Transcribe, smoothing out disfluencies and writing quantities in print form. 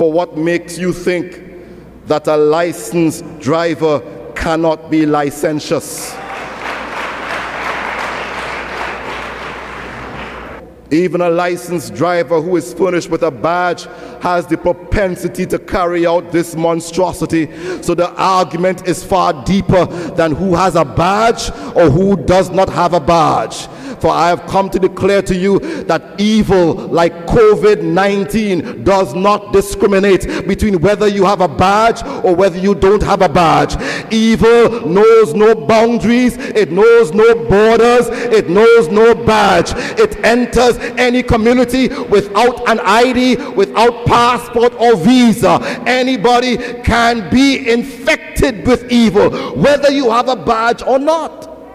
For what makes you think that a licensed driver cannot be licentious? Even a licensed driver who is furnished with a badge has the propensity to carry out this monstrosity. So the argument is far deeper than who has a badge or who does not have a badge. For I have come to declare to you that evil, like COVID-19, does not discriminate between whether you have a badge or whether you don't have a badge. Evil knows no boundaries, it knows no borders, it knows no badge. It enters any community without an ID, without passport or visa. Anybody can be infected with evil, whether you have a badge or not.